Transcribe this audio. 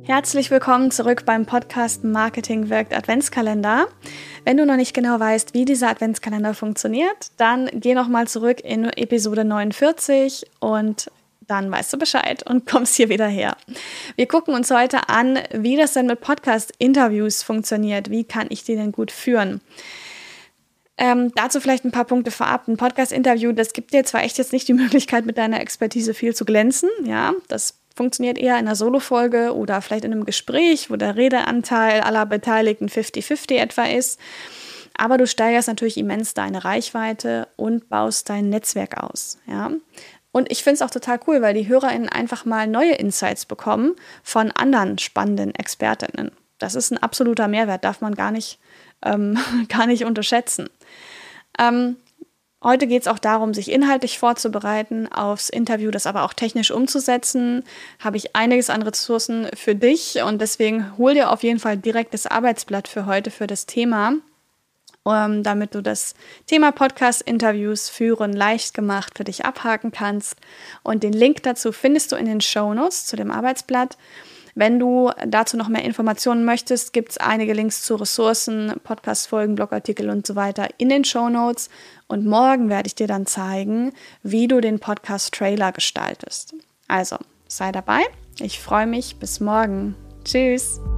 Herzlich willkommen zurück beim Podcast Marketing wirkt Adventskalender. Wenn du noch nicht genau weißt, wie dieser Adventskalender funktioniert, dann geh nochmal zurück in Episode 49 und dann weißt du Bescheid und kommst hier wieder her. Wir gucken uns heute an, wie das denn mit Podcast-Interviews funktioniert. Wie kann ich die denn gut führen? Dazu vielleicht ein paar Punkte vorab. Ein Podcast-Interview, das gibt dir zwar echt jetzt nicht die Möglichkeit, mit deiner Expertise viel zu glänzen. Ja, das funktioniert eher in einer Solo-Folge oder vielleicht in einem Gespräch, wo der Redeanteil aller Beteiligten 50-50 etwa ist. Aber du steigerst natürlich immens deine Reichweite und baust dein Netzwerk aus. Ja? Und ich finde es auch total cool, weil die HörerInnen einfach mal neue Insights bekommen von anderen spannenden ExpertInnen. Das ist ein absoluter Mehrwert, darf man gar nicht unterschätzen. Heute geht es auch darum, sich inhaltlich vorzubereiten aufs Interview, das aber auch technisch umzusetzen. Habe ich einiges an Ressourcen für dich und deswegen hol dir auf jeden Fall direkt das Arbeitsblatt für heute, für das Thema, damit du das Thema Podcast-Interviews führen leicht gemacht für dich abhaken kannst. Und den Link dazu findest du in den Shownotes zu dem Arbeitsblatt. Wenn du dazu noch mehr Informationen möchtest, gibt es einige Links zu Ressourcen, Podcast-Folgen, Blogartikel und so weiter in den Shownotes. Und morgen werde ich dir dann zeigen, wie du den Podcast-Trailer gestaltest. Also, sei dabei. Ich freue mich. Bis morgen. Tschüss.